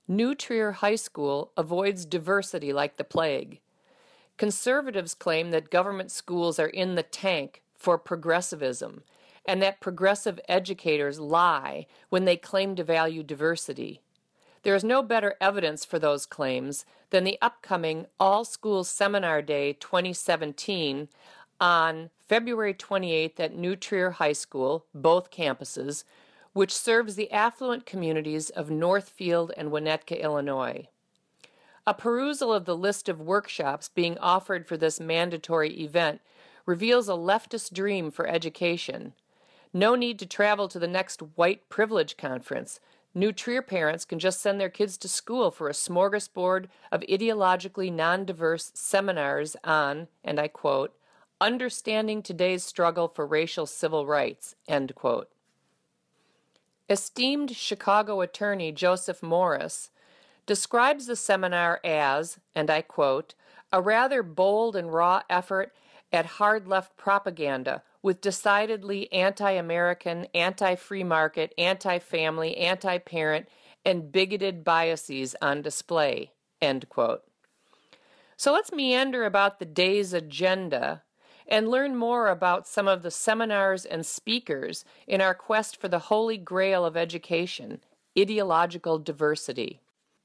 New Trier High School avoids diversity like the plague. Conservatives claim that government schools are in the tank for progressivism, and that progressive educators lie when they claim to value diversity. There is no better evidence for those claims than the upcoming All Schools Seminar Day 2017 on February 28th at New Trier High School, both campuses, which serves the affluent communities of Northfield and Winnetka, Illinois. A perusal of the list of workshops being offered for this mandatory event reveals a leftist dream for education. No need to travel to the next white privilege conference. New Trier parents can just send their kids to school for a smorgasbord of ideologically non-diverse seminars on, and I quote, understanding today's struggle for racial civil rights, end quote. Esteemed Chicago attorney Joseph Morris describes the seminar as, and I quote, a rather bold and raw effort at hard left propaganda with decidedly anti-American, anti-free market, anti-family, anti-parent, and bigoted biases on display, end quote. So let's meander about the day's agenda and learn more about some of the seminars and speakers in our quest for the holy grail of education, ideological diversity.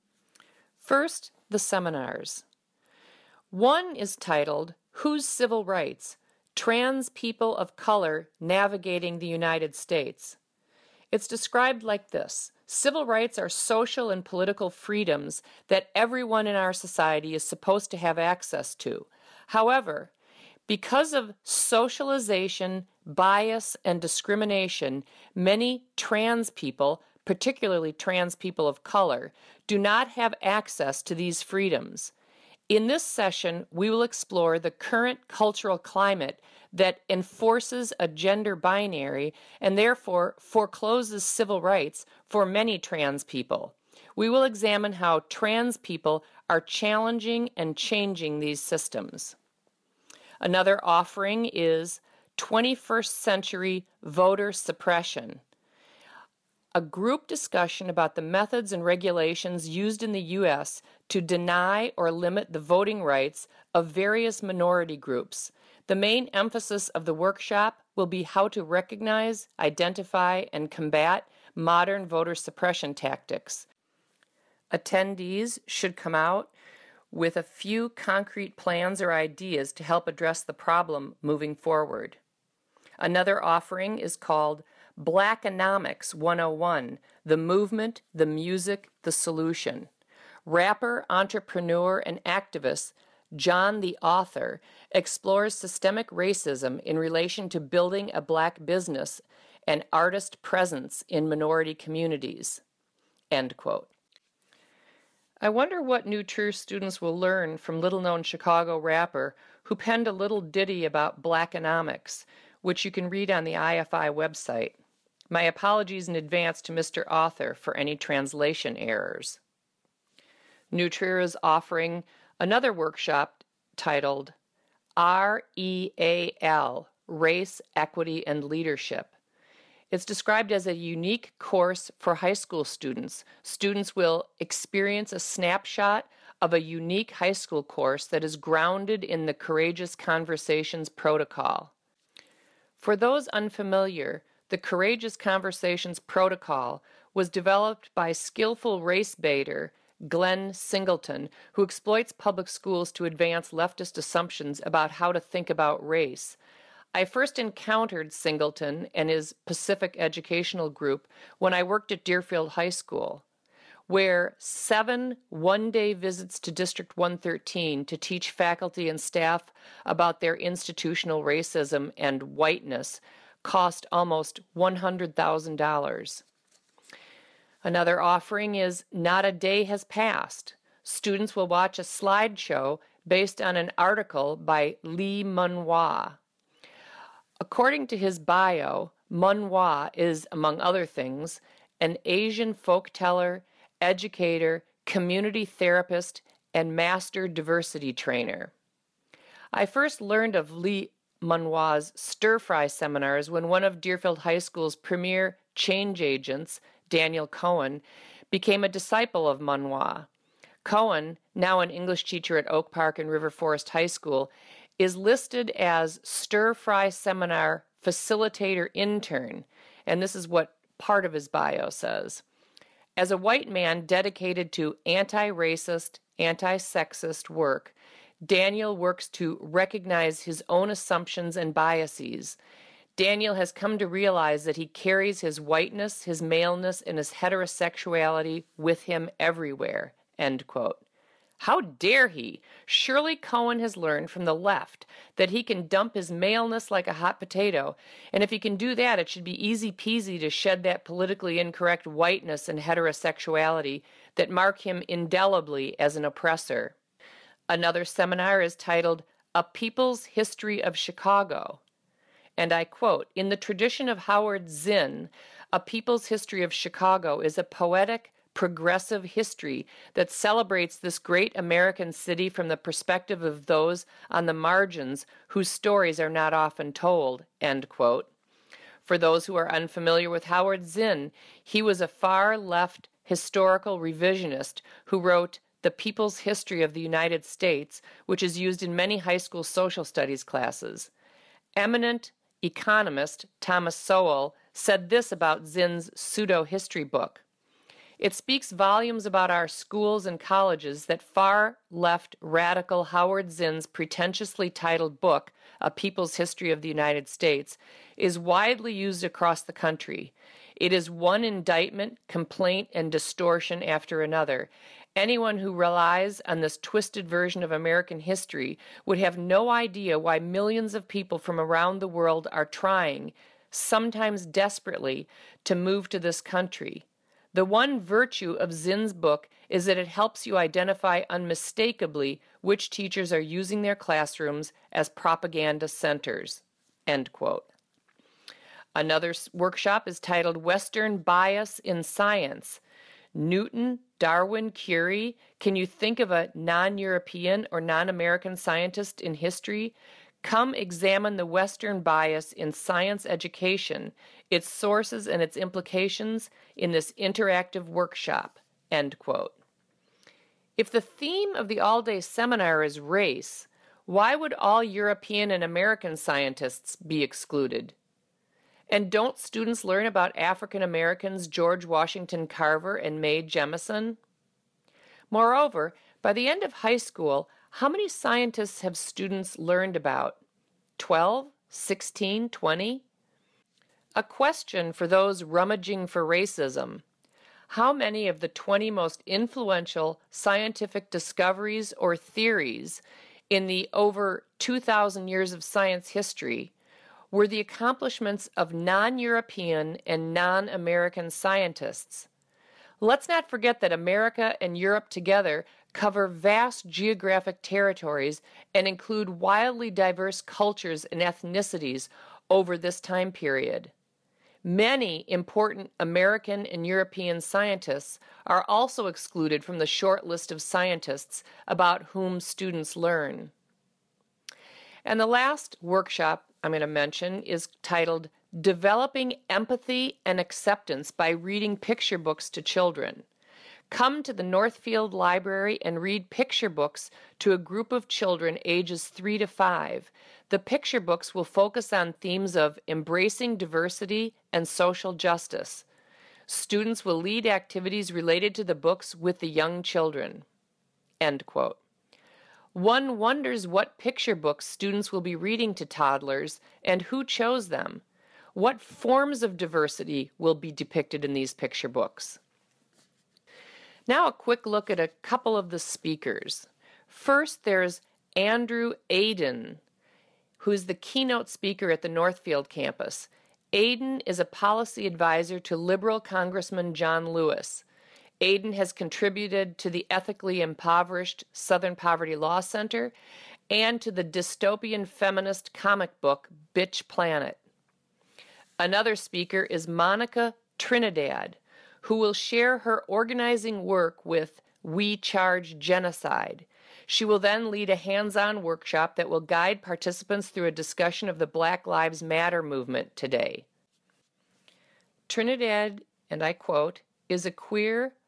First, the seminars. One is titled, Whose Civil Rights? Trans People of Color Navigating the United States. It's described like this. Civil rights are social and political freedoms that everyone in our society is supposed to have access to. However, because of socialization, bias, and discrimination, many trans people, particularly trans people of color, do not have access to these freedoms. In this session, we will explore the current cultural climate that enforces a gender binary and therefore forecloses civil rights for many trans people. We will examine how trans people are challenging and changing these systems. Another offering is 21st Century Voter Suppression, a group discussion about the methods and regulations used in the U.S. to deny or limit the voting rights of various minority groups. The main emphasis of the workshop will be how to recognize, identify, and combat modern voter suppression tactics. Attendees should come out with a few concrete plans or ideas to help address the problem moving forward. Another offering is called Blackonomics 101, The Movement, the Music, the Solution. Rapper, entrepreneur, and activist John the Author explores systemic racism in relation to building a black business and artist presence in minority communities. End quote. I wonder what New Trier students will learn from little-known Chicago rapper who penned a little ditty about Blackonomics, which you can read on the IFI website. My apologies in advance to Mr. Author for any translation errors. New Trier is offering another workshop titled REAL, Race, Equity, and Leadership. It's described as a unique course for high school students. Students will experience a snapshot of a unique high school course that is grounded in the Courageous Conversations protocol. For those unfamiliar, the Courageous Conversations protocol was developed by skillful race baiter Glenn Singleton, who exploits public schools to advance leftist assumptions about how to think about race. I first encountered Singleton and his Pacific Educational Group when I worked at Deerfield High School, where 7 one-day visits to District 113 to teach faculty and staff about their institutional racism and whiteness cost almost $100,000. Another offering is Not a Day Has Passed. Students will watch a slideshow based on an article by Lee Mun-Wah. According to his bio, Mun-Wah is, among other things, an Asian folkteller, educator, community therapist, and master diversity trainer. I first learned of Lee Mun-Wah's stir-fry seminars when one of Deerfield High School's premier change agents, Daniel Cohen, became a disciple of Manoir. Cohen, now an English teacher at Oak Park and River Forest High School, is listed as stir-fry seminar facilitator intern, and this is what part of his bio says. As a white man dedicated to anti-racist, anti-sexist work, Daniel works to recognize his own assumptions and biases. Daniel has come to realize that he carries his whiteness, his maleness, and his heterosexuality with him everywhere, end quote. How dare he? Surely Cohen has learned from the left that he can dump his maleness like a hot potato, and if he can do that, it should be easy peasy to shed that politically incorrect whiteness and heterosexuality that mark him indelibly as an oppressor. Another seminar is titled A People's History of Chicago. And I quote, "In the tradition of Howard Zinn, A People's History of Chicago is a poetic, progressive history that celebrates this great American city from the perspective of those on the margins whose stories are not often told," end quote. For those who are unfamiliar with Howard Zinn, he was a far-left historical revisionist who wrote The People's History of the United States, which is used in many high school social studies classes. Eminent economist Thomas Sowell said this about Zinn's pseudo-history book. It speaks volumes about our schools and colleges that far-left radical Howard Zinn's pretentiously titled book, A People's History of the United States, is widely used across the country. It is one indictment, complaint, and distortion after another. Anyone who relies on this twisted version of American history would have no idea why millions of people from around the world are trying, sometimes desperately, to move to this country. The one virtue of Zinn's book is that it helps you identify unmistakably which teachers are using their classrooms as propaganda centers, end quote. Another workshop is titled Western Bias in Science. Newton, Darwin, Curie, can you think of a non-European or non-American scientist in history? Come examine the Western bias in science education, its sources and its implications in this interactive workshop, end quote. If the theme of the all-day seminar is race, why would all European and American scientists be excluded? And don't students learn about African Americans George Washington Carver and Mae Jemison? Moreover, by the end of high school, how many scientists have students learned about? 12? 16? 20? A question for those rummaging for racism. How many of the 20 most influential scientific discoveries or theories in the over 2,000 years of science history were the accomplishments of non-European and non-American scientists? Let's not forget that America and Europe together cover vast geographic territories and include wildly diverse cultures and ethnicities over this time period. Many important American and European scientists are also excluded from the short list of scientists about whom students learn. And the last workshop I'm going to mention is titled Developing Empathy and Acceptance by Reading Picture Books to Children. Come to the Northfield Library and read picture books to a group of children ages 3 to 5. The picture books will focus on themes of embracing diversity and social justice. Students will lead activities related to the books with the young children. End quote. One wonders what picture books students will be reading to toddlers and who chose them. What forms of diversity will be depicted in these picture books? Now a quick look at a couple of the speakers. First, there's Andrew Aydin, who's the keynote speaker at the Northfield campus. Aydin is a policy advisor to liberal Congressman John Lewis. Aydin has contributed to the ethically impoverished Southern Poverty Law Center and to the dystopian feminist comic book Bitch Planet. Another speaker is Monica Trinidad, who will share her organizing work with We Charge Genocide. She will then lead a hands-on workshop that will guide participants through a discussion of the Black Lives Matter movement today. Trinidad, and I quote, is a queer,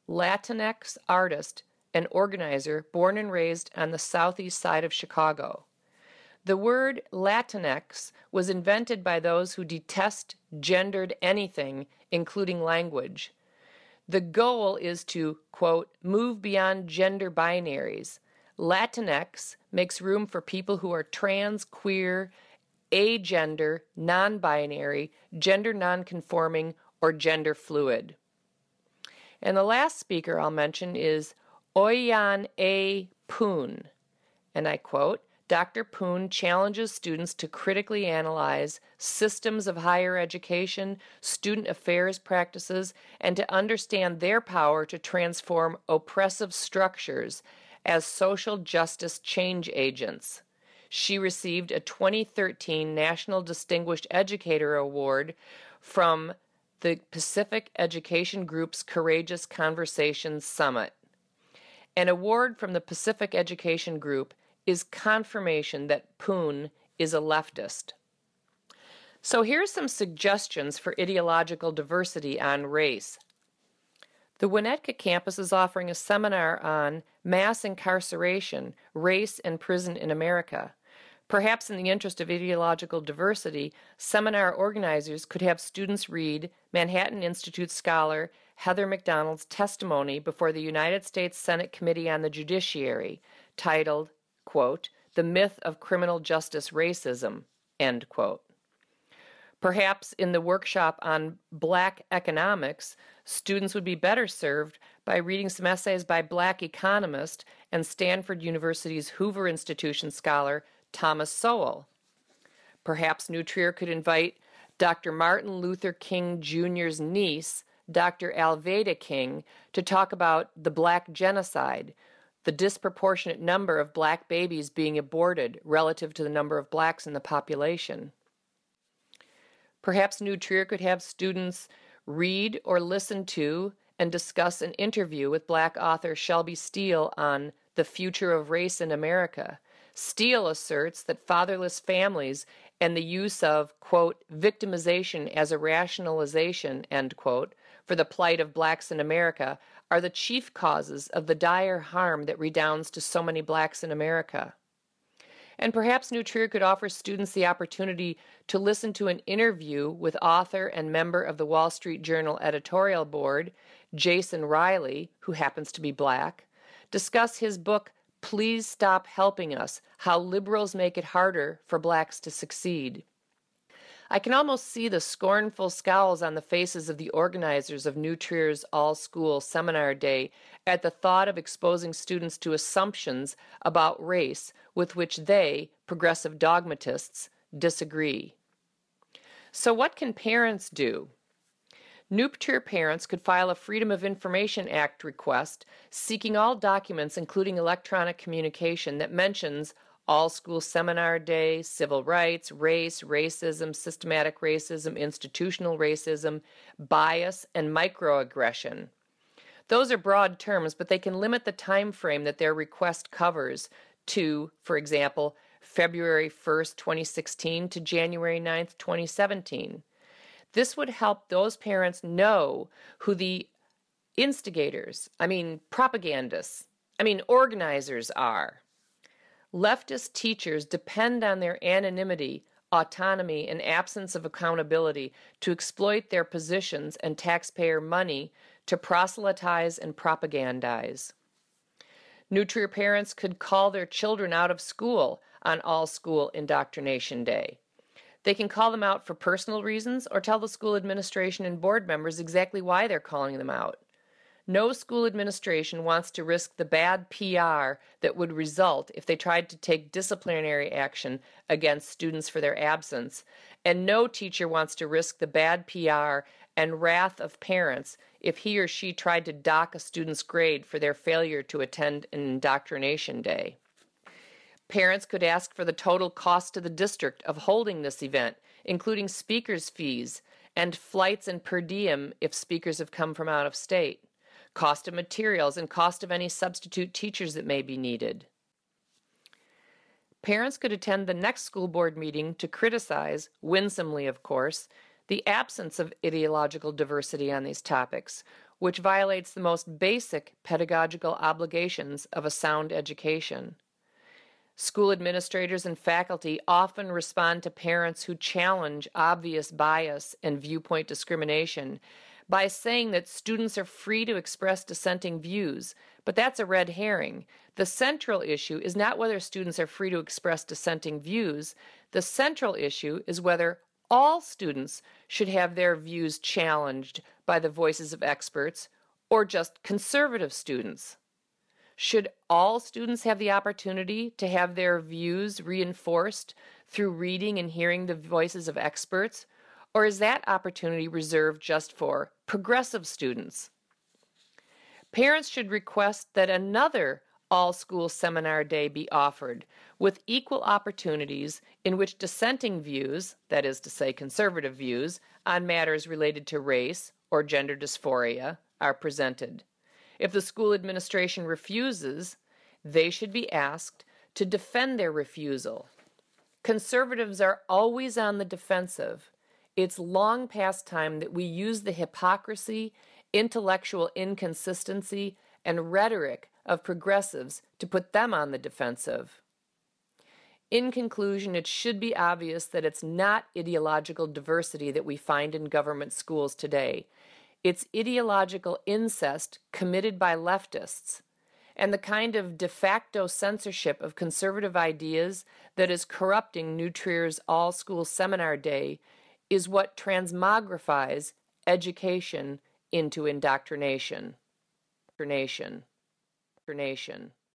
Latinx artist and organizer born and raised on the southeast side of Chicago. The word Latinx was invented by those who detest gendered anything, including language. The goal is to, quote, move beyond gender binaries. Latinx makes room for people who are trans, queer, agender, non-binary, gender non-conforming, or gender fluid. And the last speaker I'll mention is Oyan A. Poon, and I quote, Dr. Poon challenges students to critically analyze systems of higher education, student affairs practices, and to understand their power to transform oppressive structures as social justice change agents. She received a 2013 National Distinguished Educator Award from the Pacific Education Group's Courageous Conversations Summit. An award from the Pacific Education Group is confirmation that Poon is a leftist. So here's some suggestions for ideological diversity on race. The Winnetka campus is offering a seminar on mass incarceration, race, and prison in America. Perhaps in the interest of ideological diversity, seminar organizers could have students read Manhattan Institute scholar Heather McDonald's testimony before the United States Senate Committee on the Judiciary, titled, quote, The Myth of Criminal Justice Racism, end quote. Perhaps in the workshop on Black economics, students would be better served by reading some essays by Black economist and Stanford University's Hoover Institution scholar Thomas Sowell. Perhaps New Trier could invite Dr. Martin Luther King Jr.'s niece, Dr. Alveda King, to talk about the Black genocide, the disproportionate number of Black babies being aborted relative to the number of Blacks in the population. Perhaps New Trier could have students read or listen to and discuss an interview with Black author Shelby Steele on the future of race in America. Steele asserts that fatherless families and the use of, quote, victimization as a rationalization, end quote, for the plight of Blacks in America are the chief causes of the dire harm that redounds to so many Blacks in America. And perhaps New Trier could offer students the opportunity to listen to an interview with author and member of the Wall Street Journal editorial board, Jason Riley, who happens to be Black, discuss his book, Please Stop Helping Us, How Liberals Make It Harder for Blacks to Succeed. I can almost see the scornful scowls on the faces of the organizers of New Trier's all-school seminar day at the thought of exposing students to assumptions about race with which they, progressive dogmatists, disagree. So what can parents do? New Trier parents could file a Freedom of Information Act request seeking all documents, including electronic communication, that mentions all-school seminar day, civil rights, race, racism, systematic racism, institutional racism, bias, and microaggression. Those are broad terms, but they can limit the time frame that their request covers to, for example, February 1st, 2016 to January 9th, 2017. This would help those parents know who the propagandists, organizers are. Leftist teachers depend on their anonymity, autonomy, and absence of accountability to exploit their positions and taxpayer money to proselytize and propagandize. New Trier parents could call their children out of school on all-school indoctrination day. They can call them out for personal reasons or tell the school administration and board members exactly why they're calling them out. No school administration wants to risk the bad PR that would result if they tried to take disciplinary action against students for their absence, and no teacher wants to risk the bad PR and wrath of parents if he or she tried to dock a student's grade for their failure to attend an indoctrination day. Parents could ask for the total cost to the district of holding this event, including speakers' fees and flights and per diem if speakers have come from out of state, cost of materials, and cost of any substitute teachers that may be needed. Parents could attend the next school board meeting to criticize, winsomely of course, the absence of ideological diversity on these topics, which violates the most basic pedagogical obligations of a sound education. School administrators and faculty often respond to parents who challenge obvious bias and viewpoint discrimination by saying that students are free to express dissenting views, but that's a red herring. The central issue is not whether students are free to express dissenting views. The central issue is whether all students should have their views challenged by the voices of experts, or just conservative students. Should all students have the opportunity to have their views reinforced through reading and hearing the voices of experts, or is that opportunity reserved just for progressive students? Parents should request that another all-school seminar day be offered with equal opportunities in which dissenting views, that is to say conservative views, on matters related to race or gender dysphoria are presented. If the school administration refuses, they should be asked to defend their refusal. Conservatives are always on the defensive. It's long past time that we use the hypocrisy, intellectual inconsistency, and rhetoric of progressives to put them on the defensive. In conclusion, it should be obvious that it's not ideological diversity that we find in government schools today. It's ideological incest committed by leftists, and the kind of de facto censorship of conservative ideas that is corrupting New Trier's all-school seminar day is what transmogrifies education into indoctrination. Indoctrination.